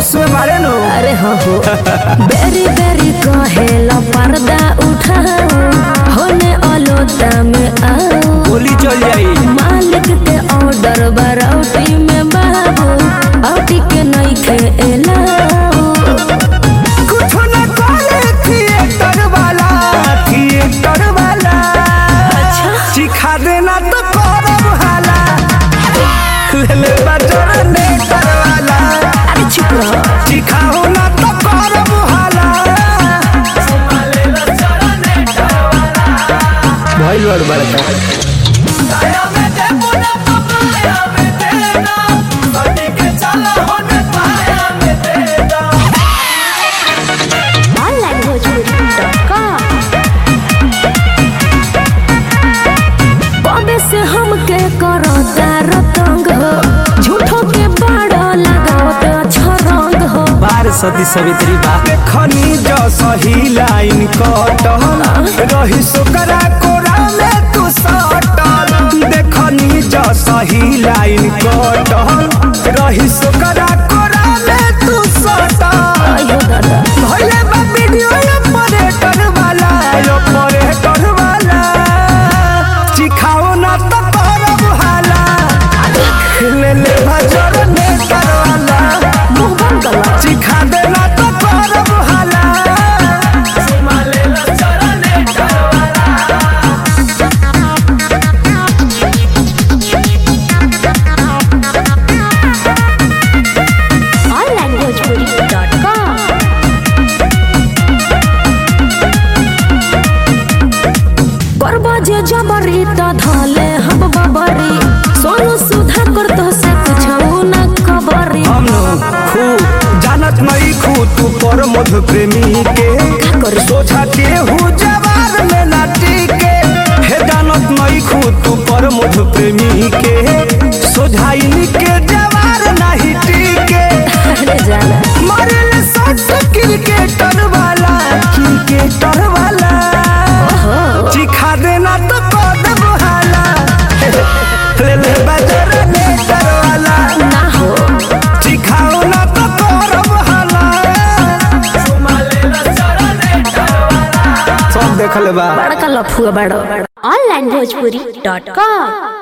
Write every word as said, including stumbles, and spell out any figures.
होश में मारे नो। अरे हो हो बेरी बेरी कहेला पर्दा उठाओ होने अलोता में आओ गोली चल जाई मालिक के ऑर्डर बरौटी में बाबू औटी के नहीं खेला कुछ न करे थिएटर वाला थिएटर वाला अच्छा सिखा देना तो करब हाला ले ले बजर ने करवाला अरे चुप रहो सिखाओ ना तो करब हाला भाई लोग बड़का से हमके करो तार तंग हो झूठो के बाड़ा लगाओ तो अच्छा रंग हो बार सती सवित्री बा खनी जो सही लाइन कटल रही सुकरा कोरा में तू सटल देखनी जो सही लाइन कटल रही सुकरा कोरा में तू सटल आयो दादा भइले बा वीडियो ऑपरेटर वाला ऑपरेटर वाला सिखाओ ना तो करब हाला ले ले भजर ने करवाला मुंह बंद कर सिखा देना तो करब हाला ऑनलाइन भोजपुरी डॉट कॉम करबा जे जबरी त धले हम बबरी सोनू सुधा कर तो से कुछ ना खबरी हम खू जानत नहीं खू तू पर मधु प्रेमी के करे? सोचा के हूँ जवार में नाटी के हे जानत नहीं खू तू पर मधु प्रेमी के सोझाई के जवार नहीं टीके अरे जाना मरल सट क्रिकेटर वाला क्रिकेटर वाला ओहो सिखा देना तो कदम हाला ले ले बजर ने करवाला ना हो सिखाओ ना तो करब हाला सब देख ले बा बड़का लफुआ बड़ो ऑनलाइन भोजपुरी डॉट कॉम